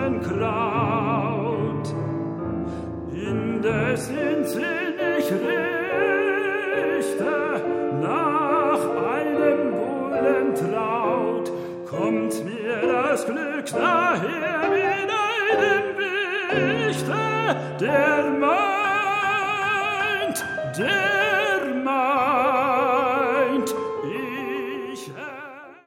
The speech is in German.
Rosenkraut. Indessen sinn ich richte nach einem Bullentraut, kommt mir das Glück daher mit einem Wichte, der meint, der